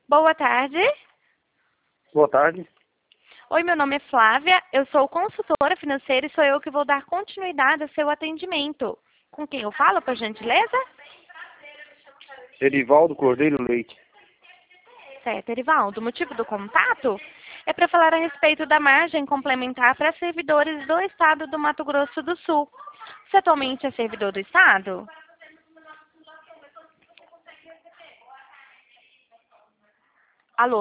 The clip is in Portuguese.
Boa tarde. Boa tarde. Oi, meu nome é Flávia, eu sou consultora financeira e sou eu que vou dar continuidade ao seu atendimento. Com quem eu falo, por gentileza? Erivaldo Cordeiro Leite. Certo, Erivaldo. O motivo do contato é para falar a respeito da margem complementar para servidores do estado do Mato Grosso do Sul. Você atualmente é servidor do estado?